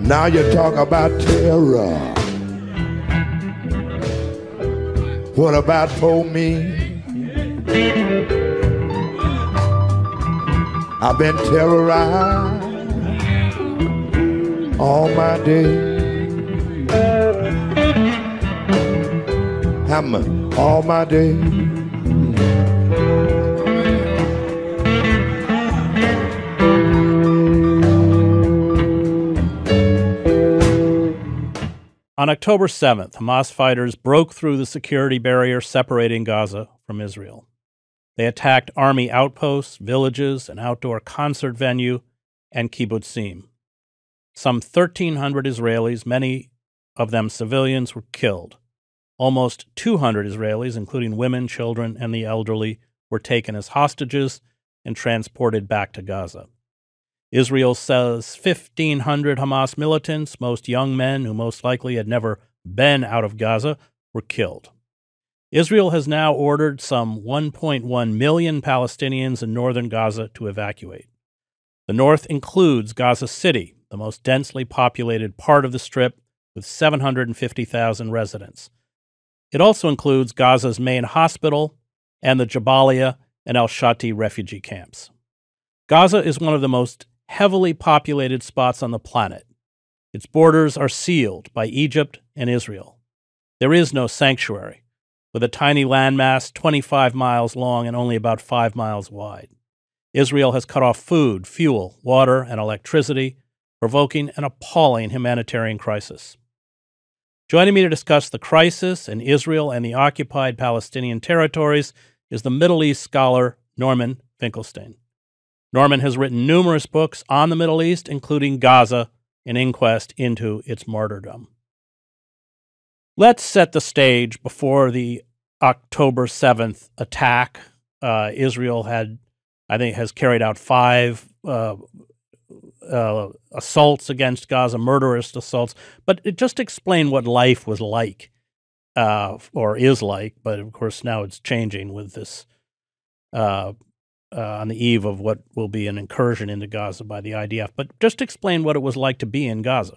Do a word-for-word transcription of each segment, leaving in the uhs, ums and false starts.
Now you talk about terror. What about for me? I've been terrorized all my day. Hammer all my day. On October seventh, Hamas fighters broke through the security barrier separating Gaza from Israel. They attacked army outposts, villages, an outdoor concert venue, and kibbutzim. Some thirteen hundred Israelis, many of them civilians, were killed. Almost two hundred Israelis, including women, children, and the elderly, were taken as hostages and transported back to Gaza. Israel says fifteen hundred Hamas militants, most young men who most likely had never been out of Gaza, were killed. Israel has now ordered some one point one million Palestinians in northern Gaza to evacuate. The north includes Gaza City, the most densely populated part of the Strip, with seven hundred fifty thousand residents. It also includes Gaza's main hospital and the Jabalia and al-Shati refugee camps. Gaza is one of the most heavily populated spots on the planet. Its borders are sealed by Egypt and Israel. There is no sanctuary, with a tiny landmass twenty-five miles long and only about five miles wide. Israel has cut off food, fuel, water, and electricity, provoking an appalling humanitarian crisis. Joining me to discuss the crisis in Israel and the occupied Palestinian territories is the Middle East scholar Norman Finkelstein. Norman has written numerous books on the Middle East, including Gaza, an inquest into its martyrdom. Let's set the stage before the October seventh attack. Uh, Israel had, I think, has carried out five uh, uh, assaults against Gaza, murderous assaults. But it just explain what life was like, uh, or is like. But of course, now it's changing with this uh, uh, on the eve of what will be an incursion into Gaza by the I D F. But just explain what it was like to be in Gaza.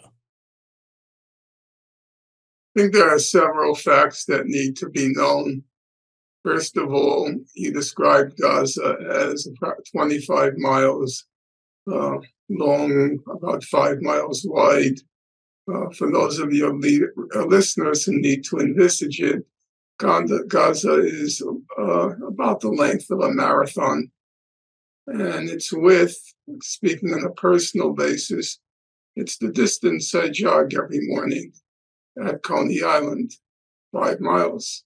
I think there are several facts that need to be known. First of all, you described Gaza as about twenty-five miles uh, long, about five miles wide. Uh, for those of your le- listeners who need to envisage it, Gaza is uh, about the length of a marathon. And its width, speaking on a personal basis, it's the distance I jog every morning at Coney Island, five miles.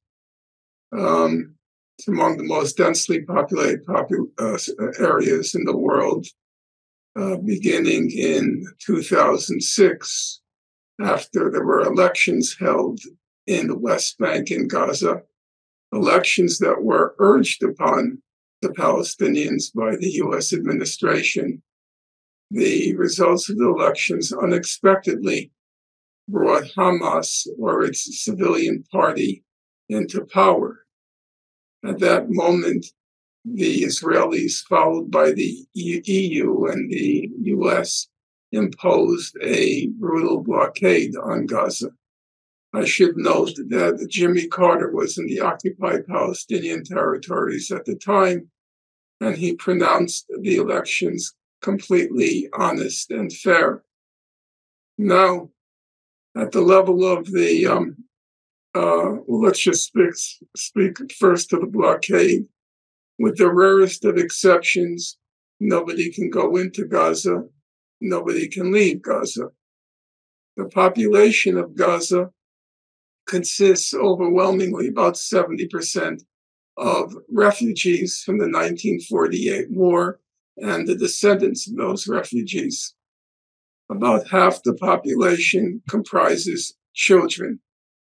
Um, it's among the most densely populated popu- uh, areas in the world, uh, beginning in two thousand six, after there were elections held in the West Bank and Gaza, elections that were urged upon the Palestinians by the U S administration. The results of the elections unexpectedly brought Hamas, or its civilian party, into power. At that moment, the Israelis, followed by the E U and the U S, imposed a brutal blockade on Gaza. I should note that Jimmy Carter was in the occupied Palestinian territories at the time, and he pronounced the elections completely honest and fair. Now, at the level of the, um, uh, well, let's just speak, speak first to the blockade. With the rarest of exceptions, nobody can go into Gaza, nobody can leave Gaza. The population of Gaza consists overwhelmingly, about seventy percent, of refugees from the nineteen forty-eight war and the descendants of those refugees. About half the population comprises children.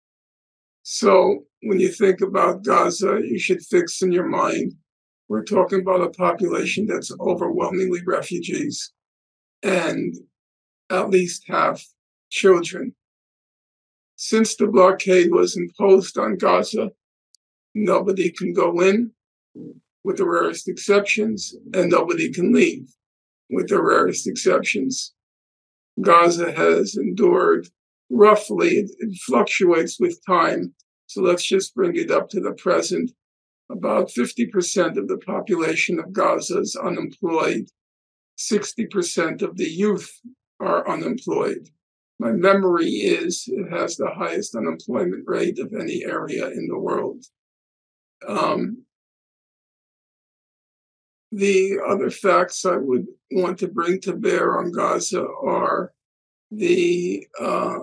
So when you think about Gaza, you should fix in your mind, we're talking about a population that's overwhelmingly refugees and at least half children. Since the blockade was imposed on Gaza, nobody can go in, with the rarest exceptions, and nobody can leave, with the rarest exceptions. Gaza has endured roughly, it, it fluctuates with time. So let's just bring it up to the present. About fifty percent of the population of Gaza is unemployed. sixty percent of the youth are unemployed. My memory is it has the highest unemployment rate of any area in the world. Um, the other facts I would want to bring to bear on Gaza are the uh,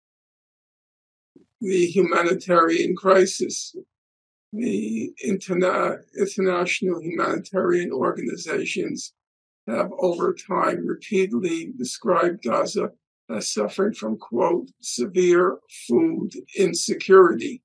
the humanitarian crisis. The interna- international humanitarian organizations have over time repeatedly described Gaza as suffering from, quote, severe food insecurity.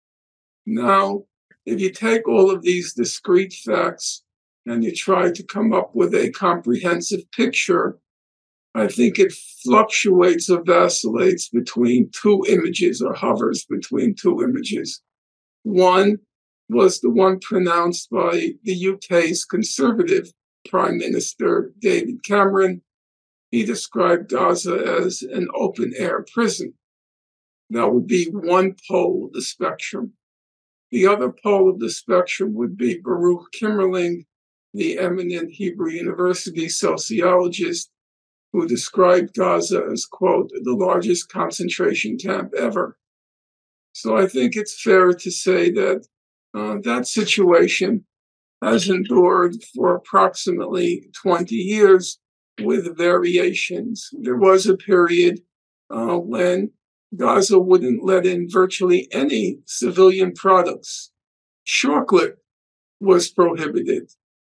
Now, if you take all of these discrete facts and you try to come up with a comprehensive picture, I think it fluctuates or vacillates between two images or hovers between two images. One was the one pronounced by the U K's Conservative Prime Minister David Cameron. He described Gaza as an open-air prison. That would be one pole of the spectrum. The other pole of the spectrum would be Baruch Kimmerling, the eminent Hebrew University sociologist, who described Gaza as, quote, the largest concentration camp ever. So I think it's fair to say that uh, that situation has endured for approximately twenty years with variations. There was a period uh, when Gaza wouldn't let in virtually any civilian products. Chocolate was prohibited.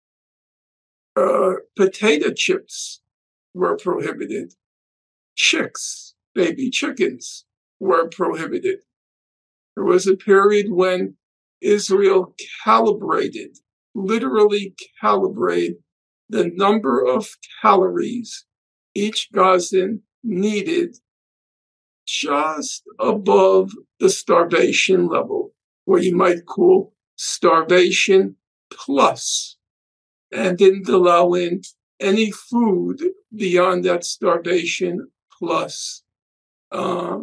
Uh, potato chips were prohibited. Chicks, baby chickens, were prohibited. There was a period when Israel calibrated, literally calibrated, the number of calories each Gazan needed just above the starvation level, what you might call starvation plus, and didn't allow in any food beyond that starvation plus uh,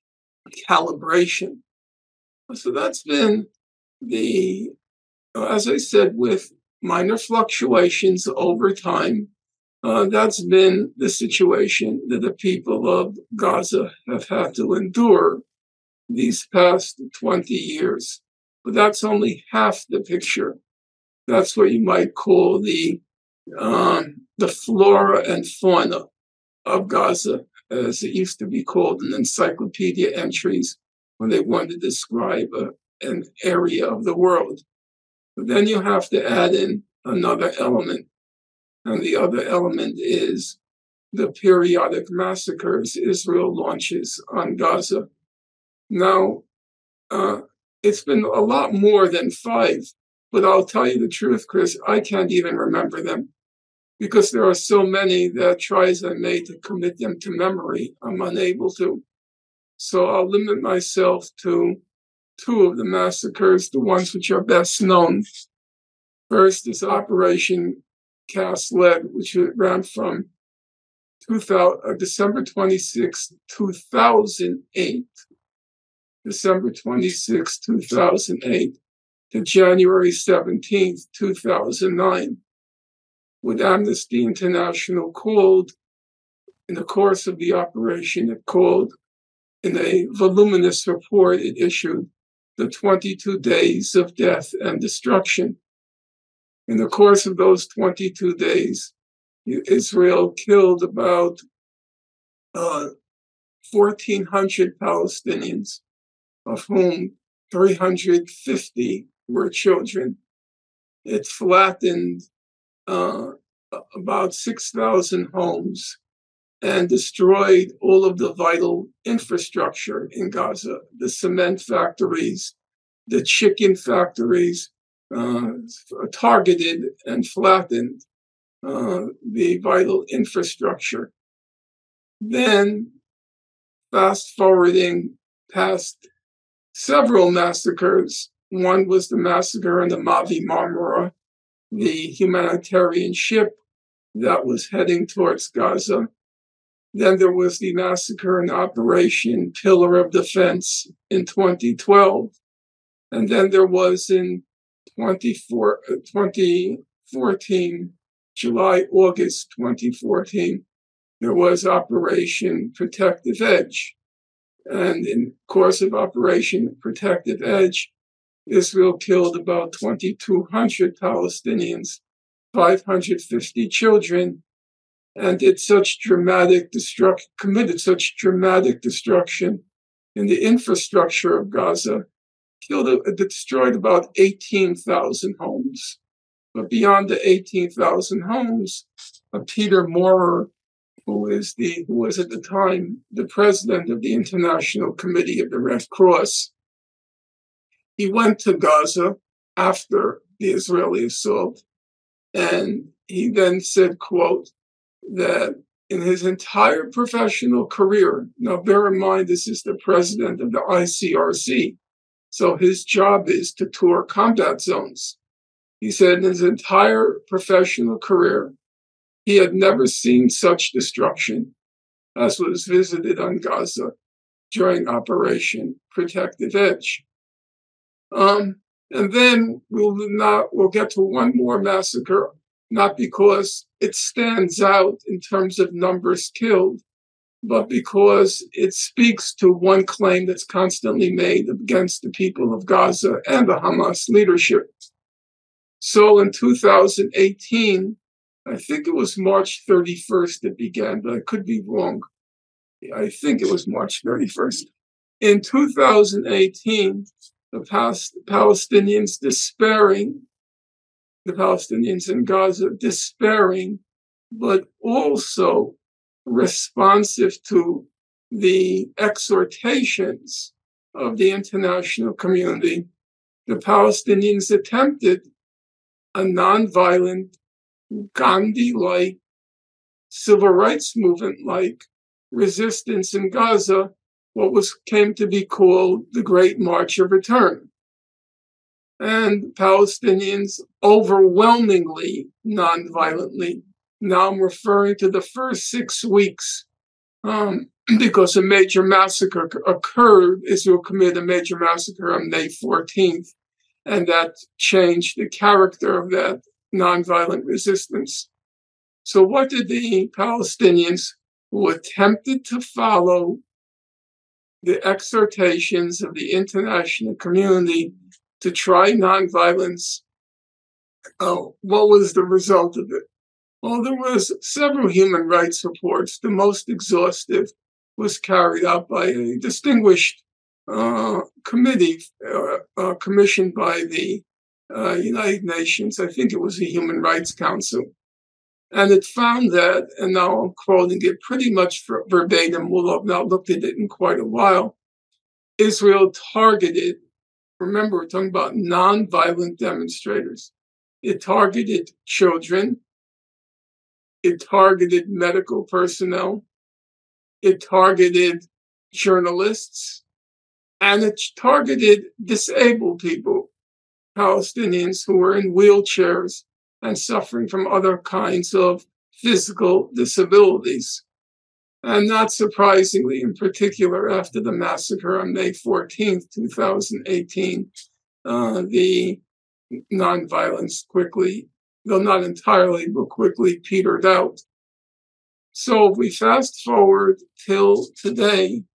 calibration. So that's been the, as I said, with minor fluctuations over time, uh, that's been the situation that the people of Gaza have had to endure these past twenty years. But that's only half the picture. That's what you might call the um, the flora and fauna of Gaza, as it used to be called in encyclopedia entries when they wanted to describe a, an area of the world. But then you have to add in another element, and the other element is the periodic massacres Israel launches on Gaza. Now, uh, it's been a lot more than five, but I'll tell you the truth, Chris, I can't even remember them because there are so many that try as I may to commit them to memory, I'm unable to. So I'll limit myself to two of the massacres, the ones which are best known. First is Operation Cast Lead, which ran from two thousand, uh, December twenty-sixth, two thousand eight, December twenty-sixth, two thousand eight, to January seventeenth, two thousand nine, with Amnesty International called, in the course of the operation, it called, in a voluminous report it issued, the twenty-two days of death and destruction. In the course of those twenty-two days, Israel killed about uh, fourteen hundred Palestinians, of whom three hundred fifty were children. It flattened uh, about six thousand homes and destroyed all of the vital infrastructure in Gaza, the cement factories, the chicken factories, uh, targeted and flattened uh, the vital infrastructure. Then, fast forwarding past several massacres, one was the massacre in the Mavi Marmara, the humanitarian ship that was heading towards Gaza. Then there was the massacre in Operation Pillar of Defense in twenty twelve. And then there was in twenty fourteen, July, August twenty fourteen, there was Operation Protective Edge. And in course of Operation Protective Edge, Israel killed about twenty-two hundred Palestinians, five hundred fifty children, and did such dramatic destruction, committed such dramatic destruction in the infrastructure of Gaza, killed, destroyed about eighteen thousand homes. But beyond the eighteen thousand homes, uh, Peter Maurer, who is the who was at the time the president of the International Committee of the Red Cross, he went to Gaza after the Israeli assault, and he then said, quote, that in his entire professional career, now bear in mind this is the president of the I C R C, so his job is to tour combat zones. He said in his entire professional career, he had never seen such destruction as was visited on Gaza during Operation Protective Edge. Um, and then we'll not we'll get to one more massacre, not because it stands out in terms of numbers killed, but because it speaks to one claim that's constantly made against the people of Gaza and the Hamas leadership. So in two thousand eighteen, I think it was March thirty-first it began, but I could be wrong. I think it was March thirty-first. In two thousand eighteen, the Palestinians despairing, the Palestinians in Gaza despairing, but also responsive to the exhortations of the international community, the Palestinians attempted a nonviolent, Gandhi-like, civil rights movement-like resistance in Gaza, what was came to be called the Great March of Return. And Palestinians overwhelmingly, nonviolently, now I'm referring to the first six weeks, um, because a major massacre occurred. Israel committed a major massacre on May fourteenth, and that changed the character of that nonviolent resistance. So what did the Palestinians who attempted to follow the exhortations of the international community to try nonviolence, oh, what was the result of it? Well, there was several human rights reports. The most exhaustive was carried out by a distinguished uh, committee uh, uh, commissioned by the uh, United Nations. I think it was the Human Rights Council. And it found that, and now I'm quoting it pretty much verbatim, we'll have not looked at it in quite a while, Israel targeted, remember we're talking about nonviolent demonstrators, it targeted children, it targeted medical personnel, it targeted journalists, and it targeted disabled people, Palestinians who were in wheelchairs and suffering from other kinds of physical disabilities. And not surprisingly, in particular, after the massacre on May fourteenth, twenty eighteen, uh, the nonviolence quickly, though not entirely, but quickly petered out. So if we fast forward till today,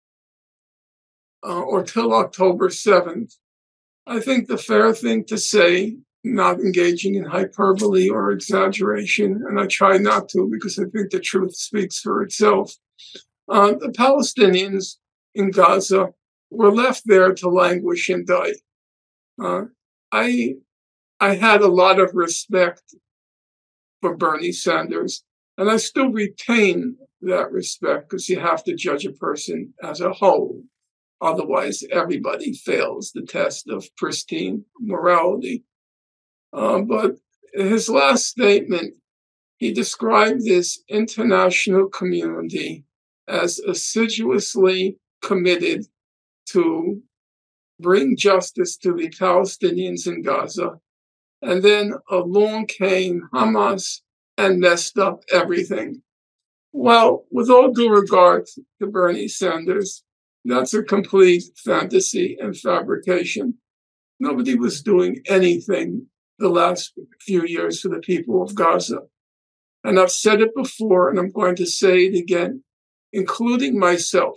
uh, or till October seventh, I think the fair thing to say, not engaging in hyperbole or exaggeration, and I try not to because I think the truth speaks for itself. Uh, the Palestinians in Gaza were left there to languish and die. Uh, I, I had a lot of respect for Bernie Sanders, and I still retain that respect because you have to judge a person as a whole. Otherwise, everybody fails the test of pristine morality. Uh, but his last statement, he described this international community as assiduously committed to bring justice to the Palestinians in Gaza. And then along came Hamas and messed up everything. Well, with all due regard to Bernie Sanders, that's a complete fantasy and fabrication. Nobody was doing anything the last few years for the people of Gaza. And I've said it before, and I'm going to say it again, including myself.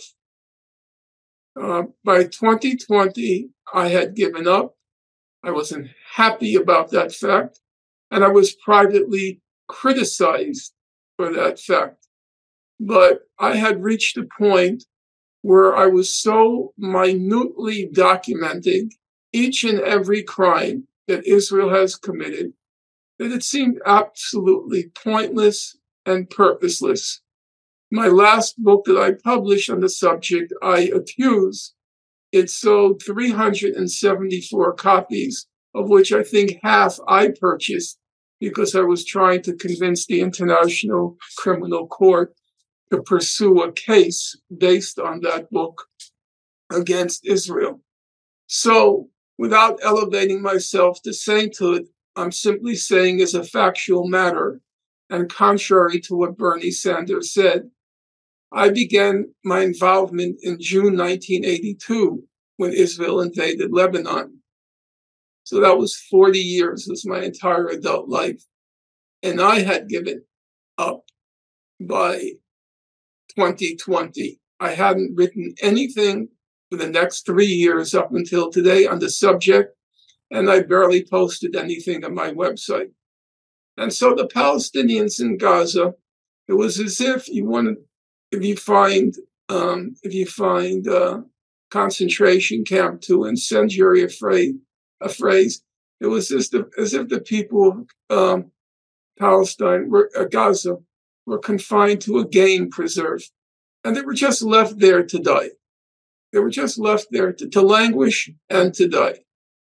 Uh, by twenty twenty, I had given up. I wasn't happy about that fact, and I was privately criticized for that fact. But I had reached a point where I was so minutely documenting each and every crime that Israel has committed that it seemed absolutely pointless and purposeless. My last book that I published on the subject, I Accuse, it sold three hundred seventy-four copies, of which I think half I purchased because I was trying to convince the International Criminal Court to pursue a case based on that book against Israel. So, without elevating myself to sainthood, I'm simply saying as a factual matter, and contrary to what Bernie Sanders said, I began my involvement in June nineteen eighty-two when Israel invaded Lebanon. So that was forty years, was my entire adult life. And I had given up by twenty twenty. I hadn't written anything for the next three years up until today on the subject, and I barely posted anything on my website. And so the Palestinians in Gaza, it was as if you wanted, if you find, um, if you find a concentration camp to incendiary a phrase, a phrase, it was just the, as if the people of um, Palestine, were, uh, Gaza, were confined to a game preserve, and they were just left there to die. They were just left there to, to languish and to die.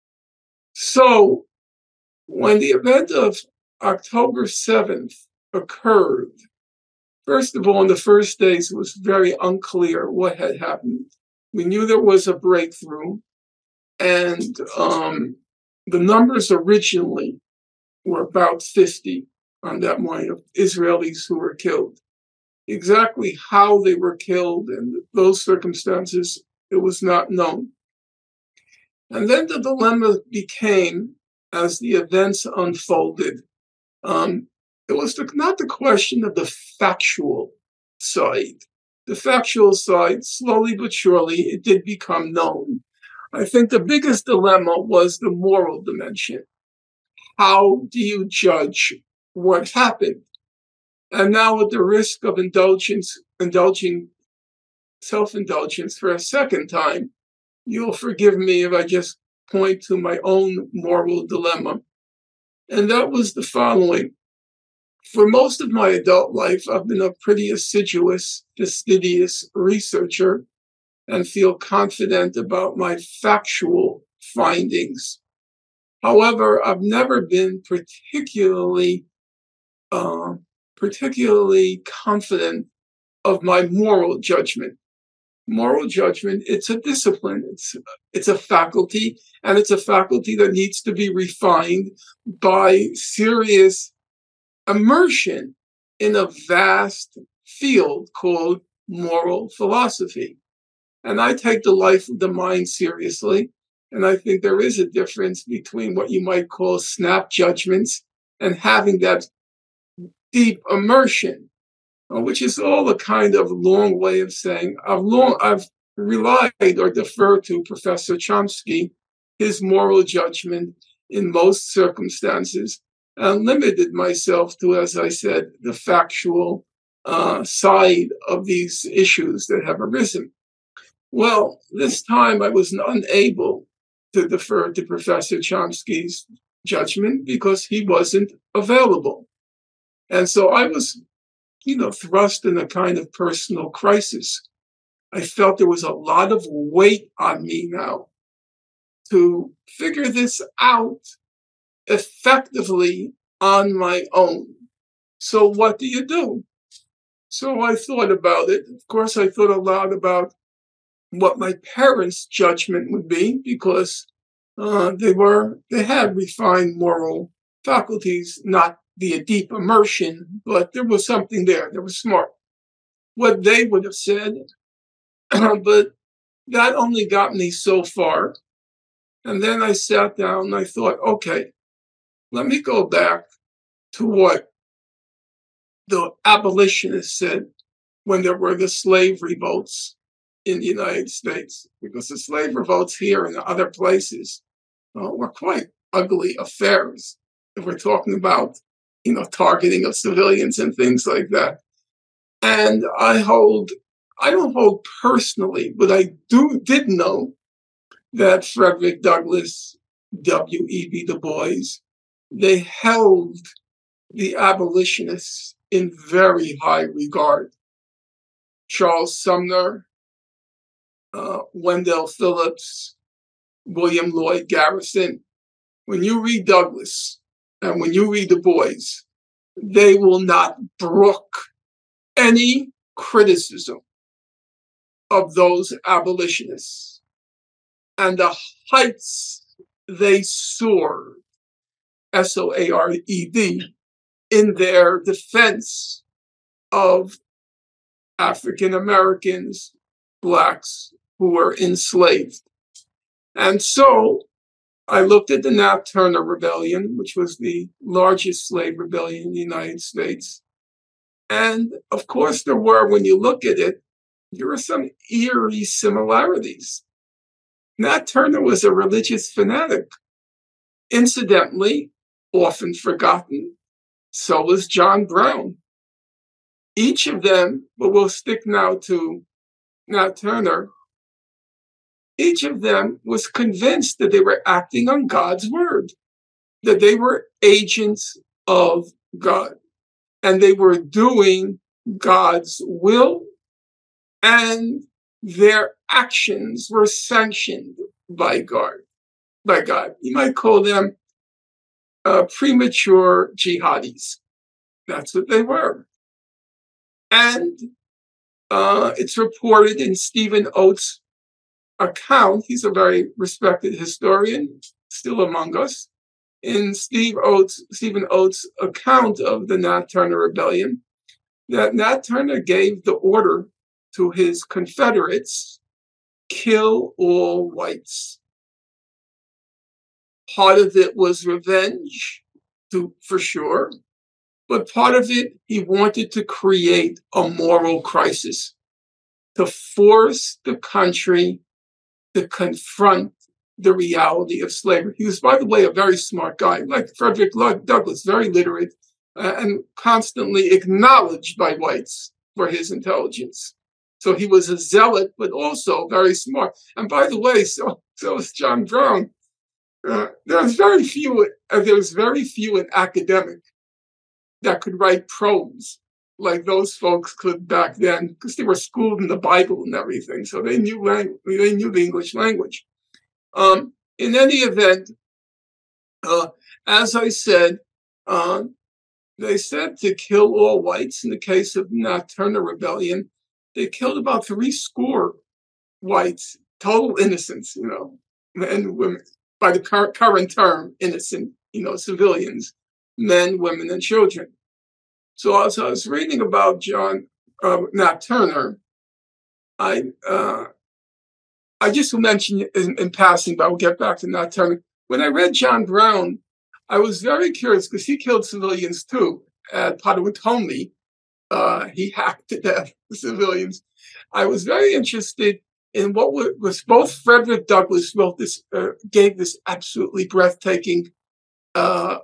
So when the event of October seventh occurred, first of all, in the first days, it was very unclear what had happened. We knew there was a breakthrough, and um, the numbers originally were about fifty on that morning of Israelis who were killed. Exactly how they were killed and those circumstances, it was not known. And then the dilemma became, as the events unfolded, um, it was the, not the question of the factual side. The factual side, slowly but surely, it did become known. I think the biggest dilemma was the moral dimension. How do you judge what happened? And now, at the risk of indulgence, indulging self-indulgence for a second time, you'll forgive me if I just point to my own moral dilemma. And that was the following. For most of my adult life, I've been a pretty assiduous, fastidious researcher and feel confident about my factual findings. However, I've never been particularly, uh, particularly confident of my moral judgment. Moral judgment, it's a discipline, it's, it's a faculty, and it's a faculty that needs to be refined by serious immersion in a vast field called moral philosophy. And I take the life of the mind seriously, and I think there is a difference between what you might call snap judgments and having that deep immersion, which is all a kind of long way of saying I've long I've relied or deferred to Professor Chomsky, his moral judgment in most circumstances, and limited myself to, as I said, the factual uh, side of these issues that have arisen. Well, this time I was unable to defer to Professor Chomsky's judgment because he wasn't available. And so I was, you know, thrust in a kind of personal crisis. I felt there was a lot of weight on me now to figure this out effectively on my own. So what do you do? So I thought about it. Of course, I thought a lot about what my parents' judgment would be, because uh, they were they had refined moral faculties, not via deep immersion, but there was something there. They were smart. what they would have said. But that only got me so far. And then I sat down and I thought, okay, let me go back to what the abolitionists said when there were the slave revolts in the United States, because the slave revolts here and other places uh, were quite ugly affairs. If we're talking about, you know, targeting of civilians and things like that. And I hold, I don't hold personally, but I do did know that Frederick Douglass, W E B Du Bois, they held the abolitionists in very high regard. Charles Sumner, uh, Wendell Phillips, William Lloyd Garrison. When you read Douglass and when you read Du Bois, they will not brook any criticism of those abolitionists and the heights they soared, S O A R E D, in their defense of African Americans, Blacks who were enslaved. And so I looked at the Nat Turner Rebellion, which was the largest slave rebellion in the United States. And of course, there were, when you look at it, there are some eerie similarities. Nat Turner was a religious fanatic. Incidentally, often forgotten, so was John Brown. Each of them, but we'll stick now to Nat Turner, each of them was convinced that they were acting on God's word, that they were agents of God, and they were doing God's will, and their actions were sanctioned by God. By God, you might call them uh, premature jihadis. That's what they were. And uh, it's reported in Stephen Oates' account. He's a very respected historian, still among us. In Steve Oates, Stephen Oates' account of the Nat Turner Rebellion, that Nat Turner gave the order to his Confederates, kill all whites. Part of it was revenge, to, for sure, but part of it, he wanted to create a moral crisis, to force the country to confront the reality of slavery. He was, by the way, a very smart guy, like Frederick Douglass, very literate, uh, and constantly acknowledged by whites for his intelligence. So he was a zealot, but also very smart. And by the way, so so is John Brown. Uh, there's very few. Uh, there's very few an academic that could write prose like those folks could back then, because they were schooled in the Bible and everything, so they knew language. They knew the English language. Um, in any event, uh, as I said, uh, they said to kill all whites. In the case of Nat Turner Rebellion, they killed about three score whites, total innocents, you know, men, women. By the cur- current term, innocent, you know, civilians, men, women, and children. So as I was reading about John uh, Nat Turner, I uh, I just mentioned in, in passing, but I'll get back to Nat Turner. When I read John Brown, I was very curious because he killed civilians too. At Potawatomi, uh, he hacked to death the civilians. I was very interested in what was both Frederick Douglass wrote this, uh, gave this absolutely breathtaking uh,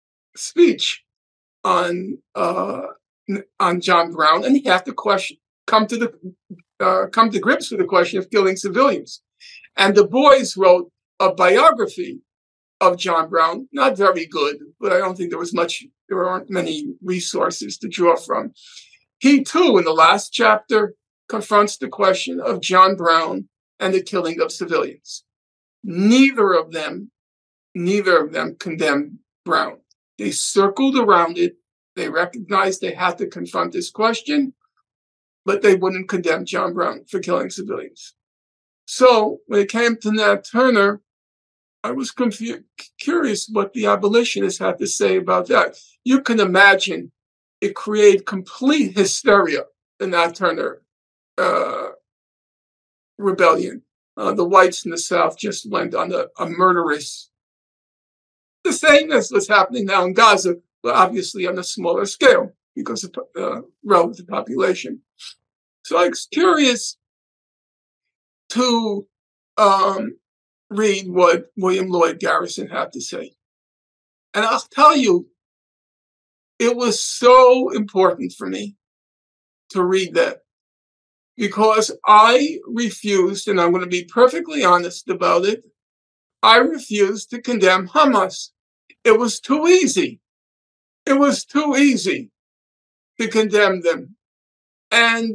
speech on uh, on John Brown, and he had to question, come to the uh, come to grips with the question of killing civilians. And Du Bois wrote a biography of John Brown, not very good, but I don't think there was much. There aren't many resources to draw from. He too, in the last chapter, confronts the question of John Brown and the killing of civilians. Neither of them, neither of them condemned Brown. They circled around it. They recognized they had to confront this question, but they wouldn't condemn John Brown for killing civilians. So when it came to Nat Turner, I was confused, curious what the abolitionists had to say about that. You can imagine it created complete hysteria the Nat Turner uh, rebellion. Uh, the whites in the South just went on a, a murderous, the same as what's happening now in Gaza, but obviously on a smaller scale because of uh, relative population. So I was curious to um, read what William Lloyd Garrison had to say. And I'll tell you, it was so important for me to read that because I refused, and I'm going to be perfectly honest about it, I refused to condemn Hamas. It was too easy. It was too easy to condemn them. And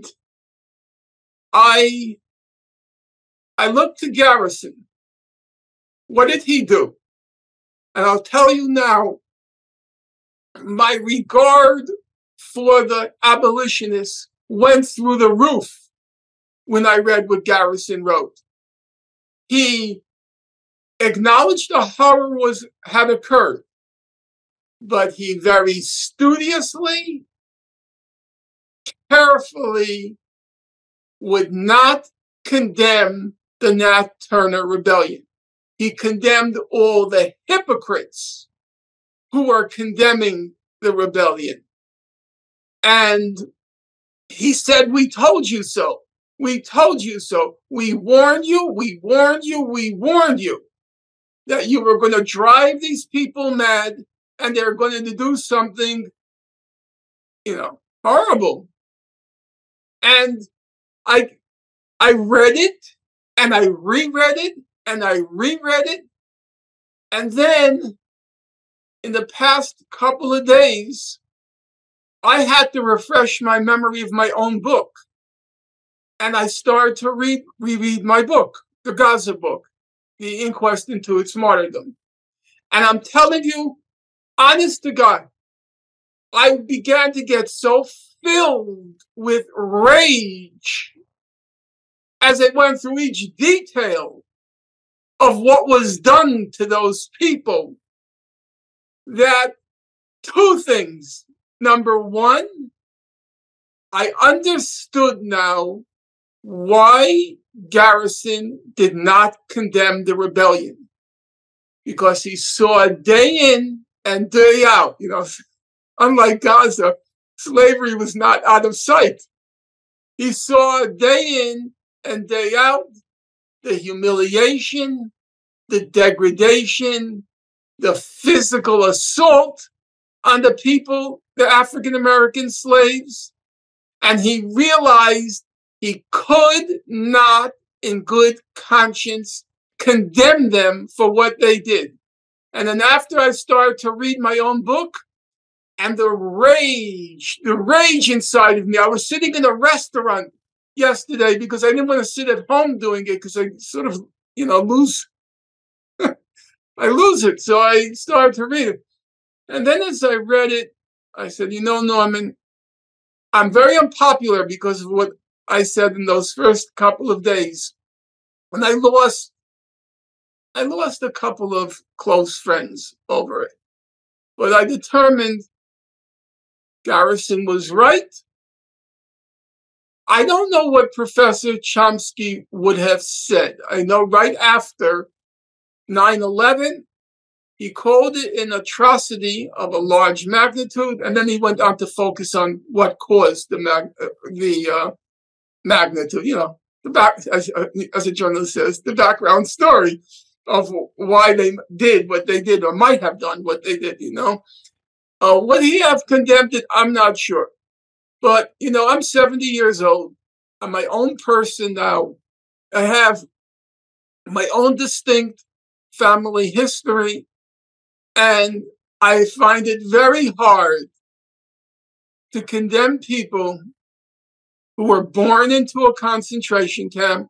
I, I looked to Garrison. What did he do? And I'll tell you now, my regard for the abolitionists went through the roof when I read what Garrison wrote. He acknowledged the horror was had occurred, but he very studiously, carefully would not condemn the Nat Turner rebellion. He condemned all the hypocrites who are condemning the rebellion. And he said, we told you so. We told you so. We warned you, we warned you, we warned you that you were going to drive these people mad and they're going to do something, you know, horrible. And I, I read it and I reread it and I reread it. And then in the past couple of days, I had to refresh my memory of my own book. And I started to read, reread my book, the Gaza book, The Inquest into Its Martyrdom. And I'm telling you, honest to God, I began to get so filled with rage as I went through each detail of what was done to those people that two things. Number one, I understood now why Garrison did not condemn the rebellion, because he saw day in and day out. You know, unlike Gaza, slavery was not out of sight. He saw day in and day out the humiliation, the degradation, the physical assault on the people, the African American slaves, and he realized he could not, in good conscience, condemn them for what they did. And then after I started to read my own book, and the rage, the rage inside of me, I was sitting in a restaurant yesterday because I didn't want to sit at home doing it because I sort of, you know, lose, I lose it. So I started to read it. And then as I read it, I said, you know, Norman, I'm very unpopular because of what I said in those first couple of days. And I lost, I lost a couple of close friends over it. But I determined Garrison was right. I don't know what Professor Chomsky would have said. I know right after nine eleven, he called it an atrocity of a large magnitude, and then he went on to focus on what caused the mag- the uh, magnitude. You know, the back, as, as a journalist says, the background story of why they did what they did or might have done what they did. You know, uh, would he have condemned it? I'm not sure, but you know, I'm seventy years old. I'm my own person now. I have my own distinct family history. And I find it very hard to condemn people who were born into a concentration camp.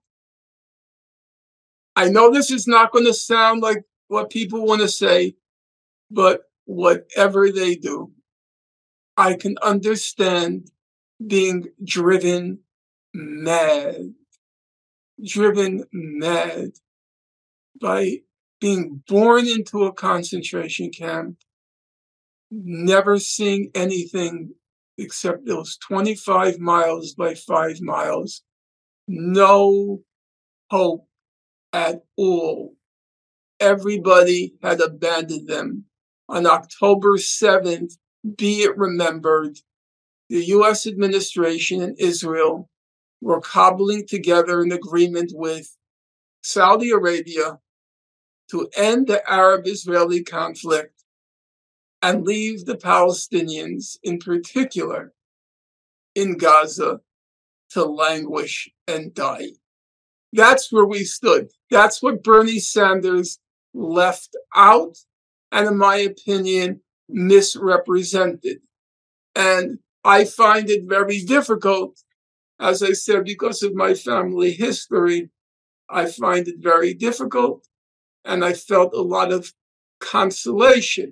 I know this is not going to sound like what people want to say, but whatever they do, I can understand being driven mad, driven mad by being born into a concentration camp, never seeing anything except those twenty-five miles by five miles. No hope at all. Everybody had abandoned them. On October seventh, be it remembered, the U S administration and Israel were cobbling together an agreement with Saudi Arabia to end the Arab-Israeli conflict and leave the Palestinians, in particular, in Gaza, to languish and die. That's where we stood. That's what Bernie Sanders left out, and in my opinion, misrepresented. And I find it very difficult, as I said, because of my family history, I find it very difficult, and I felt a lot of consolation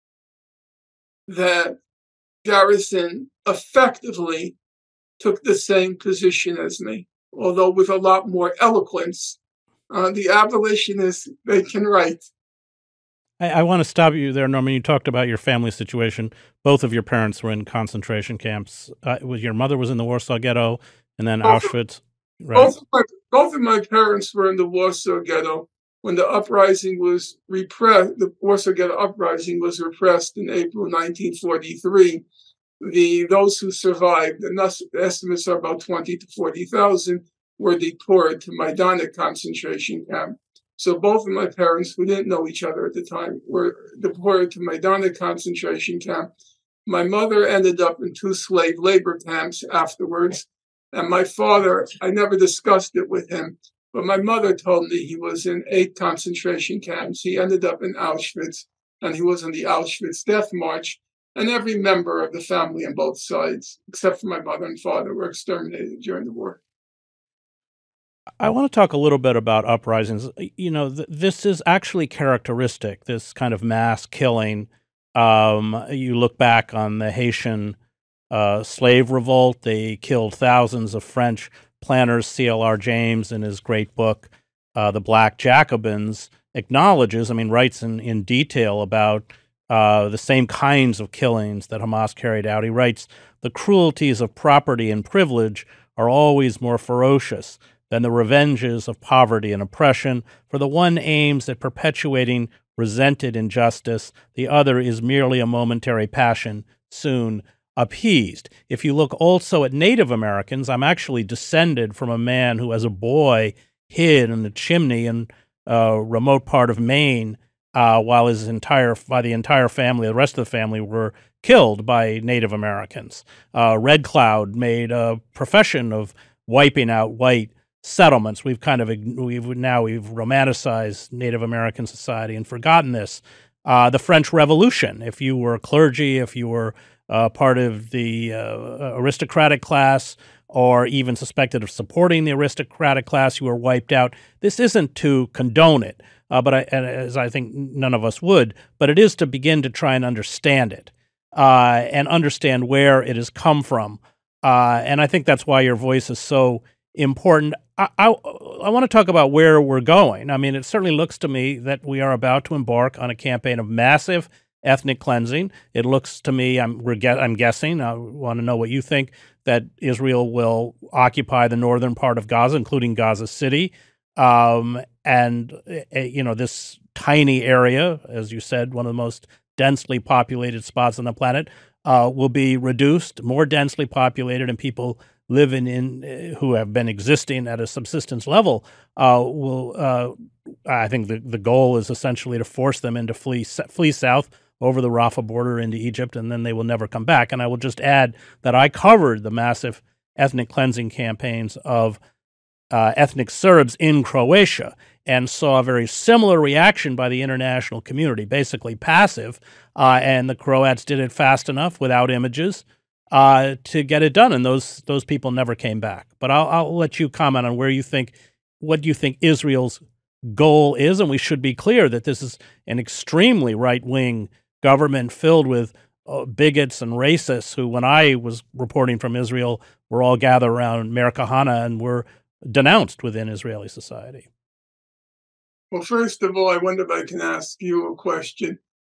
that Garrison effectively took the same position as me, although with a lot more eloquence. Uh, the abolitionists, they can write. I, I want to stop you there, Norman. You talked about your family situation. Both of your parents were in concentration camps. Uh, was your mother was in the Warsaw Ghetto, and then both Auschwitz. Of, right? Both of, my, both of my parents were in the Warsaw Ghetto. When the uprising was repressed, the Warsaw Ghetto uprising was repressed in April nineteen forty-three. The those who survived, the estimates are about twenty to forty thousand, were deported to Majdanek concentration camp. So both of my parents, who didn't know each other at the time, were deported to Majdanek concentration camp. My mother ended up in two slave labor camps afterwards. And my father, I never discussed it with him, but my mother told me he was in eight concentration camps. He ended up in Auschwitz, and he was on the Auschwitz Death March. And every member of the family on both sides, except for my mother and father, were exterminated during the war. I want to talk a little bit about uprisings. You know, th- this is actually characteristic, this kind of mass killing. Um, you look back on the Haitian uh, slave revolt, they killed thousands of French planters. C L R James, in his great book, uh, The Black Jacobins, acknowledges, I mean, writes in, in detail about uh, the same kinds of killings that Hamas carried out. He writes, the cruelties of property and privilege are always more ferocious than the revenges of poverty and oppression, for the one aims at perpetuating resented injustice, the other is merely a momentary passion, soon appeased. If you look also at Native Americans, I'm actually descended from a man who as a boy hid in the chimney in a remote part of Maine, uh, while his entire, by the entire family, the rest of the family were killed by Native Americans. Uh, Red Cloud made a profession of wiping out white settlements. We've kind of we've now we've romanticized Native American society and forgotten this. Uh, the French Revolution. If you were clergy, if you were uh, part of the uh, aristocratic class, or even suspected of supporting the aristocratic class, you were wiped out. This isn't to condone it, uh, but I, and as I think none of us would, but it is to begin to try and understand it uh, and understand where it has come from. Uh, and I think that's why your voice is so important. I, I, I want to talk about where we're going. I mean, it certainly looks to me that we are about to embark on a campaign of massive ethnic cleansing. It looks to me, I'm, we're get, I'm guessing, I want to know what you think, that Israel will occupy the northern part of Gaza, including Gaza City. Um, and, uh, you know, this tiny area, as you said, one of the most densely populated spots on the planet, uh, will be reduced, more densely populated, and people living in, uh, who have been existing at a subsistence level, uh, will, uh, I think the, the goal is essentially to force them into flee, flee south over the Rafah border into Egypt, and then they will never come back. And I will just add that I covered the massive ethnic cleansing campaigns of uh, ethnic Serbs in Croatia and saw a very similar reaction by the international community, basically passive, uh, and the Croats did it fast enough without images Uh, to get it done, and those those people never came back. But I'll, I'll let you comment on where you think, what do you think Israel's goal is, and we should be clear that this is an extremely right-wing government filled with uh, bigots and racists who, when I was reporting from Israel, were all gathered around Meir Kahane and were denounced within Israeli society. Well, first of all, I wonder if I can ask you a question.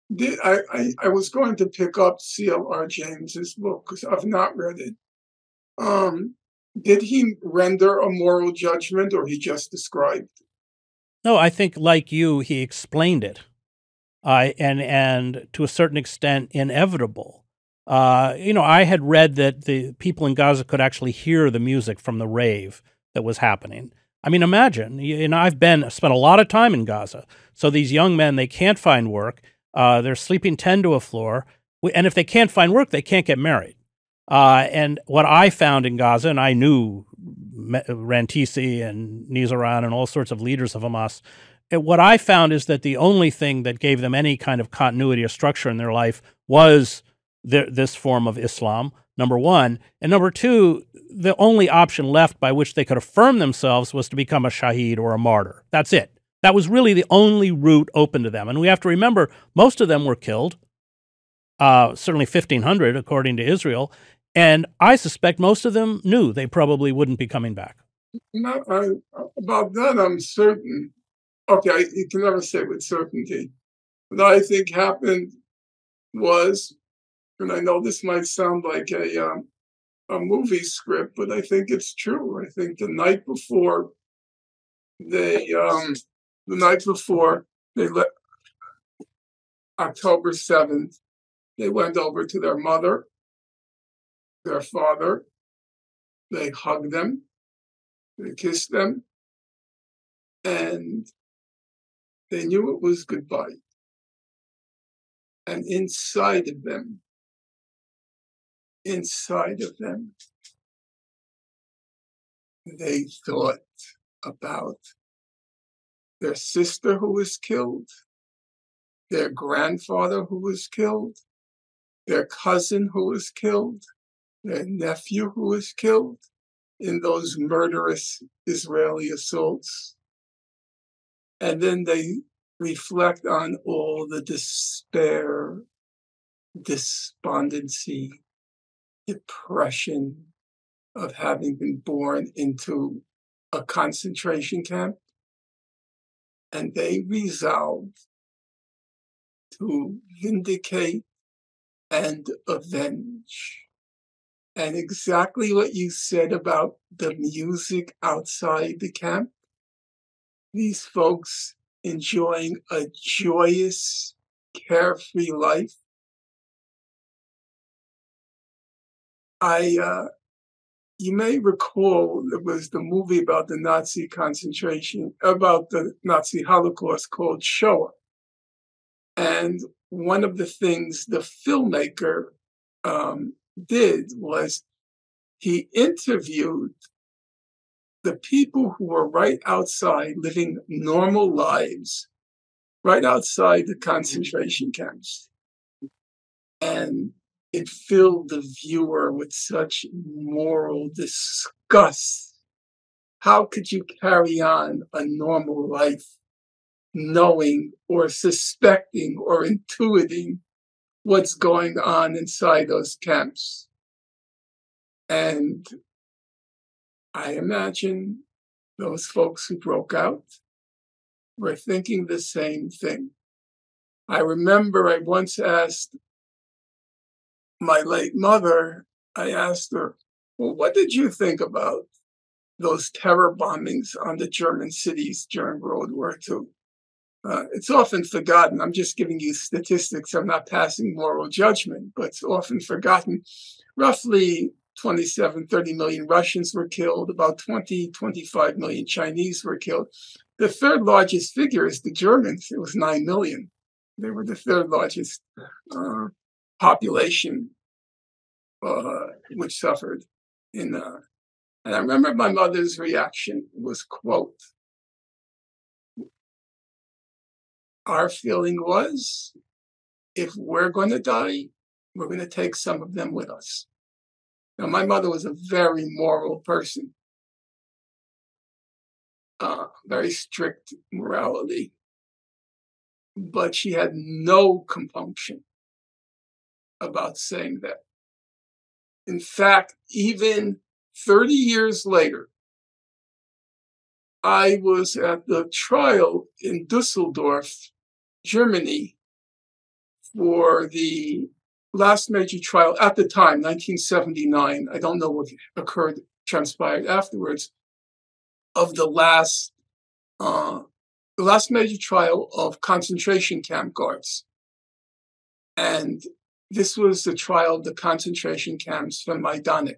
Did I, I, I was going to pick up C L R James's book because I've not read it. Um, did he render a moral judgment, or he just described? No, I think like you, he explained it, uh, and and to a certain extent, inevitable. Uh, you know, I had read that the people in Gaza could actually hear the music from the rave that was happening. I mean, imagine, you know, I've been spent a lot of time in Gaza. So these young men, they can't find work. Uh, they're sleeping ten to a floor. And if they can't find work, they can't get married. Uh, and what I found in Gaza, and I knew Rantisi and Nizaran and all sorts of leaders of Hamas, it, what I found is that the only thing that gave them any kind of continuity or structure in their life was the, this form of Islam, number one. And number two, the only option left by which they could affirm themselves was to become a shaheed or a martyr. That's it. That was really the only route open to them. And we have to remember, most of them were killed, uh, certainly fifteen hundred, according to Israel. And I suspect most of them knew they probably wouldn't be coming back. No, I, about that, I'm certain. Okay, I, you can never say with certainty. What I think happened was, and I know this might sound like a um, a movie script, but I think it's true. I think the night before they, um, the night before they let October seventh, they went over to their mother, their father. They hugged them, they kissed them, and they knew it was goodbye. And inside of them, inside of them, they thought about their sister who was killed, their grandfather who was killed, their cousin who was killed, their nephew who was killed in those murderous Israeli assaults. And then they reflect on all the despair, despondency, depression of having been born into a concentration camp. And they resolved to vindicate and avenge. And exactly what you said about the music outside the camp, these folks enjoying a joyous, carefree life. I, uh, you may recall there was the movie about the Nazi concentration, about the Nazi Holocaust called Shoah. And one of the things the filmmaker um, did was he interviewed the people who were right outside living normal lives, right outside the concentration camps. And it filled the viewer with such moral disgust. How could you carry on a normal life knowing or suspecting or intuiting what's going on inside those camps? And I imagine those folks who broke out were thinking the same thing. I remember I once asked my late mother, I asked her, well, what did you think about those terror bombings on the German cities during World War Two? Uh, it's often forgotten. I'm just giving you statistics. I'm not passing moral judgment, but it's often forgotten. Roughly twenty-seven, thirty million Russians were killed. About twenty, twenty-five million Chinese were killed. The third largest figure is the Germans. It was nine million. They were the third largest uh, population uh, which suffered. In, uh, and I remember my mother's reaction was, quote, our feeling was, if we're going to die, we're going to take some of them with us. Now, my mother was a very moral person, uh, very strict morality, but she had no compunction about saying that. In fact, even thirty years later, I was at the trial in Dusseldorf, Germany, for the last major trial at the time, nineteen seventy-nine. I don't know what occurred, transpired afterwards, of the last, uh, the last major trial of concentration camp guards. And this was the trial of the concentration camps from Majdanek.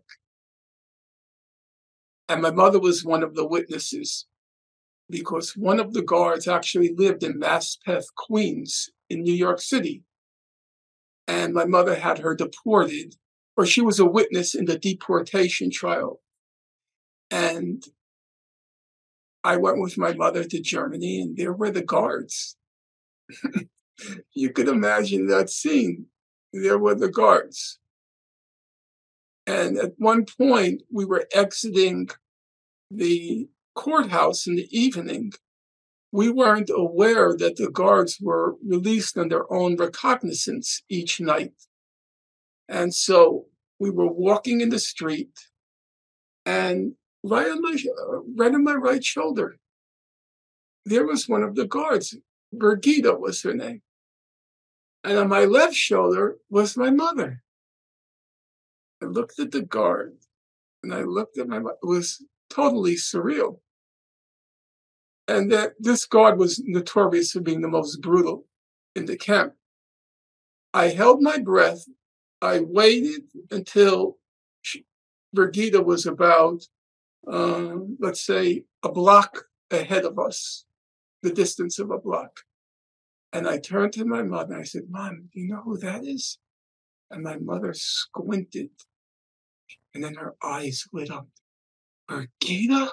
And my mother was one of the witnesses, because one of the guards actually lived in Maspeth, Queens, in New York City. And my mother had her deported, or she was a witness in the deportation trial. And I went with my mother to Germany, and there were the guards. You could imagine that scene. There were the guards. And at one point, we were exiting the courthouse in the evening. We weren't aware that the guards were released on their own recognizance each night. And so we were walking in the street, and right on my, right on my right shoulder, there was one of the guards. Birgitta was her name. And on my left shoulder was my mother. I looked at the guard, and I looked at my mother. It was totally surreal. And that this guard was notorious for being the most brutal in the camp. I held my breath. I waited until she, Birgitta was about, uh, let's say, a block ahead of us, the distance of a block. And I turned to my mother and I said, "Mom, do you know who that is?" And my mother squinted, and then her eyes lit up. "Birgitta?"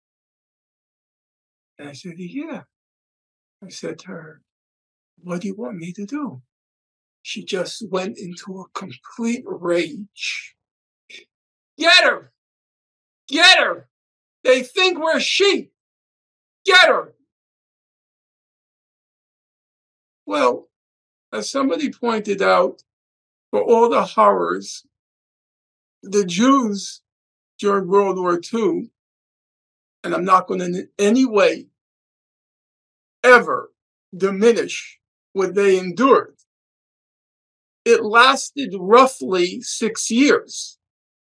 And I said, "Yeah." I said to her, "What do you want me to do?" She just went into a complete rage. "Get her! Get her! They think we're sheep! Get her!" Well, as somebody pointed out, for all the horrors, the Jews during World War Two, and I'm not going to in any way ever diminish what they endured, it lasted roughly six years.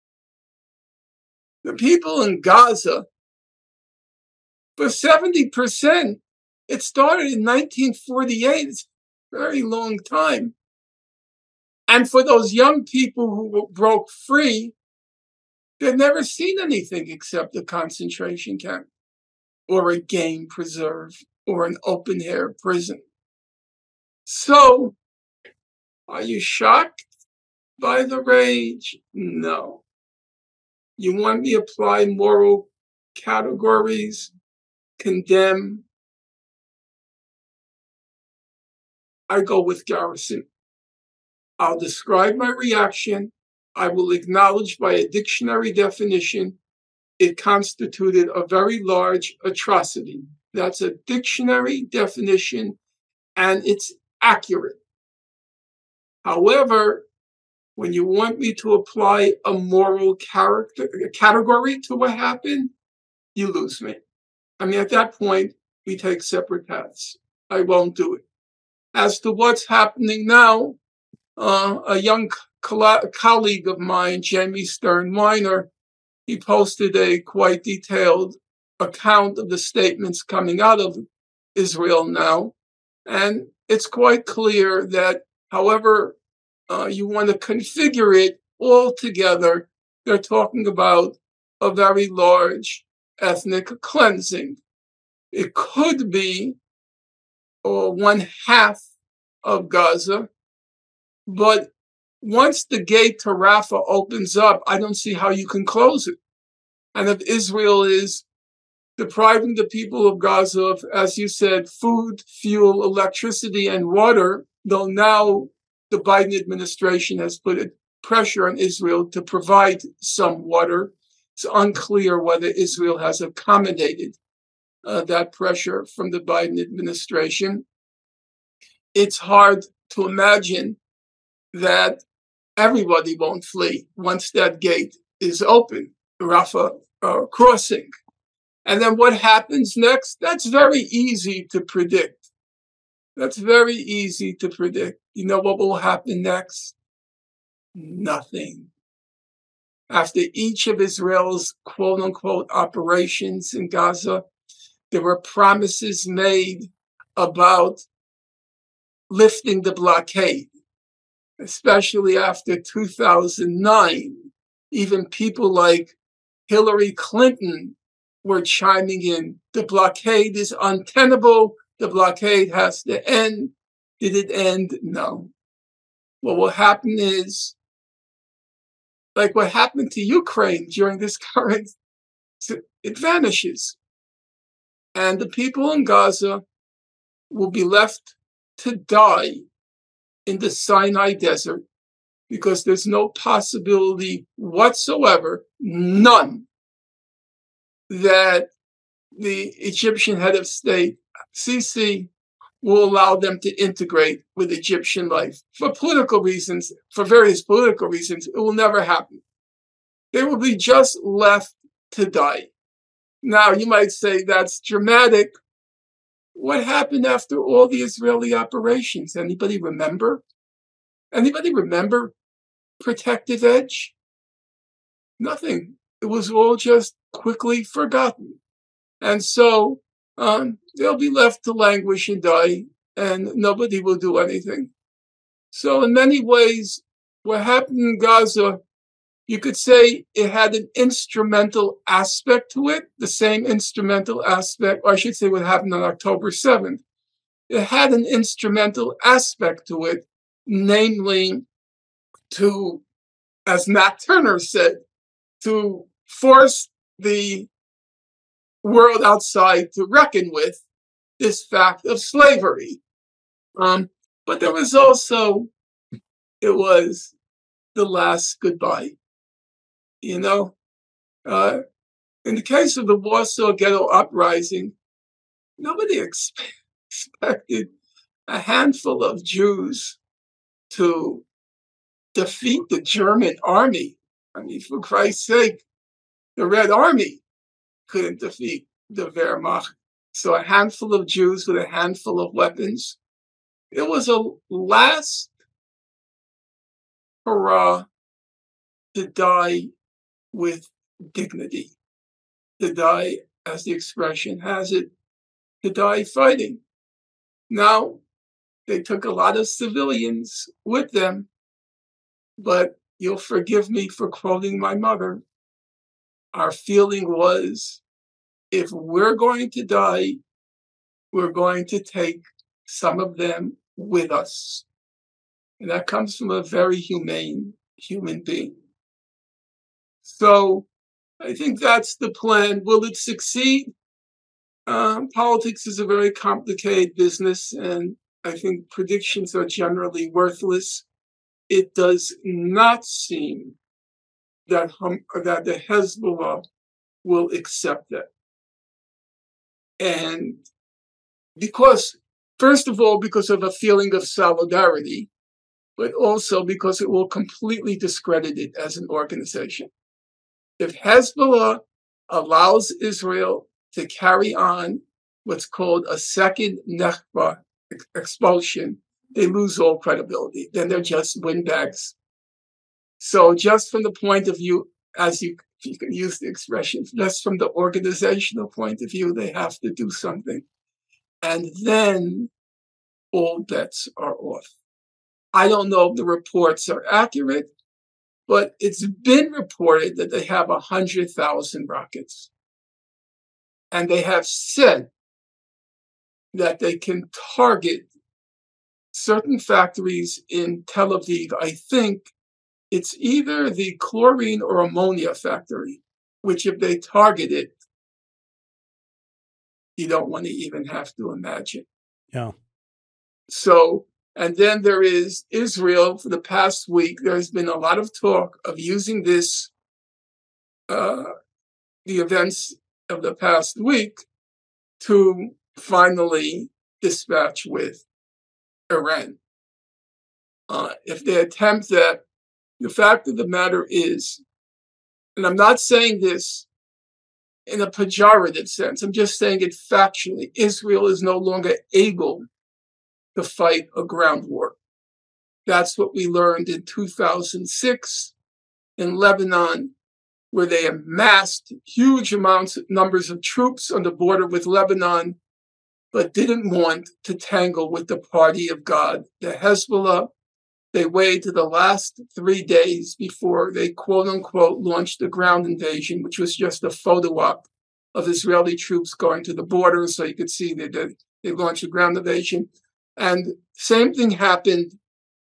The people in Gaza, for seventy percent, it started in nineteen forty-eight. It's a very long time. And for those young people who broke free, they'd never seen anything except a concentration camp or a game preserve or an open-air prison. So, are you shocked by the rage? No. You want me to apply moral categories? Condemn? I go with Garrison. I'll describe my reaction. I will acknowledge by a dictionary definition it constituted a very large atrocity. That's a dictionary definition, and it's accurate. However, when you want me to apply a moral character a category to what happened, you lose me. I mean, at that point, we take separate paths. I won't do it. As to what's happening now, uh, a young co- colleague of mine, Jamie Stern Weiner, he posted a quite detailed account of the statements coming out of Israel now. And it's quite clear that however uh, you want to configure it all together, they're talking about a very large ethnic cleansing. It could be or one half of Gaza, but once the gate to Rafah opens up, I don't see how you can close it. And if Israel is depriving the people of Gaza of, as you said, food, fuel, electricity, and water, though now the Biden administration has put pressure on Israel to provide some water, it's unclear whether Israel has accommodated Uh, that pressure from the Biden administration. It's hard to imagine that everybody won't flee once that gate is open, Rafah uh, crossing. And then what happens next? That's very easy to predict. That's very easy to predict. You know what will happen next? Nothing. After each of Israel's quote-unquote operations in Gaza, there were promises made about lifting the blockade, especially after two thousand nine. Even people like Hillary Clinton were chiming in. The blockade is untenable. The blockade has to end. Did it end? No. What will happen is, like what happened to Ukraine during this current, it vanishes. And the people in Gaza will be left to die in the Sinai desert because there's no possibility whatsoever, none, that the Egyptian head of state, Sisi, will allow them to integrate with Egyptian life. For political reasons, for various political reasons, it will never happen. They will be just left to die. Now, you might say that's dramatic. What happened after all the Israeli operations? Anybody remember? Anybody remember Protective Edge? Nothing. It was all just quickly forgotten. And so um, they'll be left to languish and die, and nobody will do anything. So in many ways, what happened in Gaza, you could say it had an instrumental aspect to it, the same instrumental aspect, or I should say what happened on October seventh. It had an instrumental aspect to it, namely to, as Matt Turner said, to force the world outside to reckon with this fact of slavery. Um, but there was also, it was the last goodbye. You know, uh, in the case of the Warsaw Ghetto Uprising, nobody expe- expected a handful of Jews to defeat the German army. I mean, for Christ's sake, the Red Army couldn't defeat the Wehrmacht. So a handful of Jews with a handful of weapons. It was a last hurrah to die with dignity, to die, as the expression has it, to die fighting. Now, they took a lot of civilians with them, but you'll forgive me for quoting my mother. Our feeling was, if we're going to die, we're going to take some of them with us. And that comes from a very humane human being. So I think that's the plan. Will it succeed? Um, politics is a very complicated business, and I think predictions are generally worthless. It does not seem that, hum, that the Hezbollah will accept that. And because, first of all, because of a feeling of solidarity, but also because it will completely discredit it as an organization. If Hezbollah allows Israel to carry on what's called a second Nakba expulsion, they lose all credibility. Then they're just windbags. So just from the point of view, as you, you can use the expression, just from the organizational point of view, they have to do something. And then all bets are off. I don't know if the reports are accurate, but it's been reported that they have one hundred thousand rockets. And they have said that they can target certain factories in Tel Aviv. I think it's either the chlorine or ammonia factory, which if they target it, you don't want to even have to imagine. Yeah. So, and then there is Israel. For the past week, there's been a lot of talk of using this, uh, the events of the past week, to finally dispatch with Iran. Uh, if they attempt that, the fact of the matter is, and I'm not saying this in a pejorative sense, I'm just saying it factually, Israel is no longer able to fight a ground war. That's what we learned in two thousand six in Lebanon, where they amassed huge amounts, numbers of troops on the border with Lebanon, but didn't want to tangle with the party of God, the Hezbollah. They waited to the last three days before they, quote unquote, launched the ground invasion, which was just a photo op of Israeli troops going to the border. So you could see they did, they launched a ground invasion. And same thing happened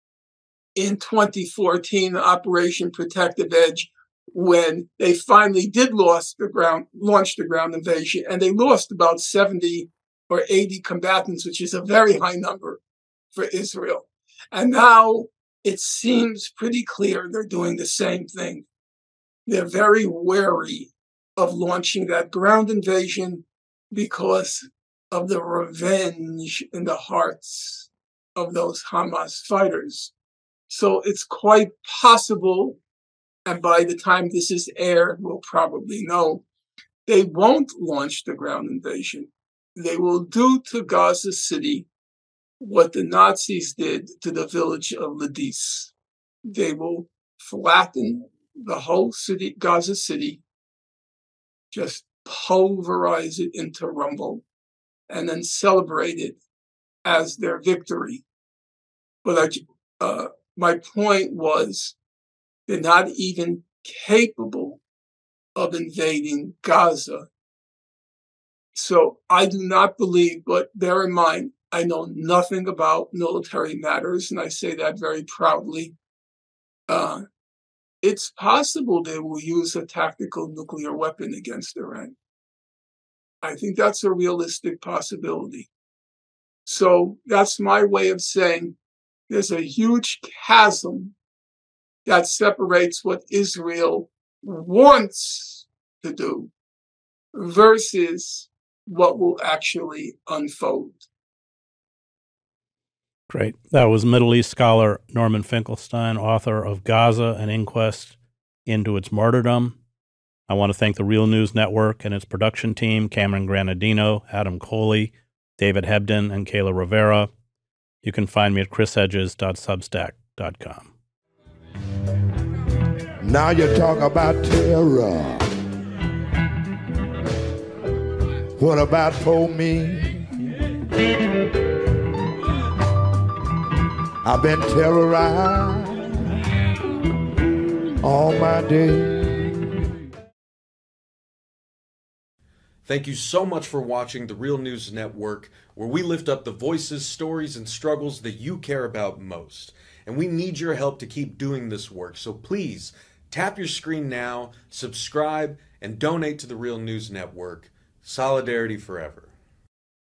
in twenty fourteen, Operation Protective Edge, when they finally did lost the ground, launch the ground invasion, and they lost about seventy or eighty combatants, which is a very high number for Israel. And now it seems pretty clear they're doing the same thing. They're very wary of launching that ground invasion because of the revenge in the hearts of those Hamas fighters. So it's quite possible, and by the time this is aired, we'll probably know, they won't launch the ground invasion. They will do to Gaza City what the Nazis did to the village of Ladis. They will flatten the whole city, Gaza City, just pulverize it into rubble, and then celebrate it as their victory. But I, uh, my point was, they're not even capable of invading Gaza. So I do not believe, but bear in mind, I know nothing about military matters, and I say that very proudly. Uh, it's possible they will use a tactical nuclear weapon against Iran. I think that's a realistic possibility. So that's my way of saying there's a huge chasm that separates what Israel wants to do versus what will actually unfold. Great. That was Middle East scholar Norman Finkelstein, author of Gaza, An Inquest into Its Martyrdom. I want to thank the Real News Network and its production team, Cameron Granadino, Adam Coley, David Hebden, and Kayla Rivera. You can find me at chris hedges dot substack dot com. Now you talk about terror. What about for me? I've been terrorized all my day. Thank you so much for watching the Real News Network, where we lift up the voices, stories, and struggles that you care about most. And we need your help to keep doing this work. So please tap your screen now, subscribe, and donate to the Real News Network. Solidarity forever.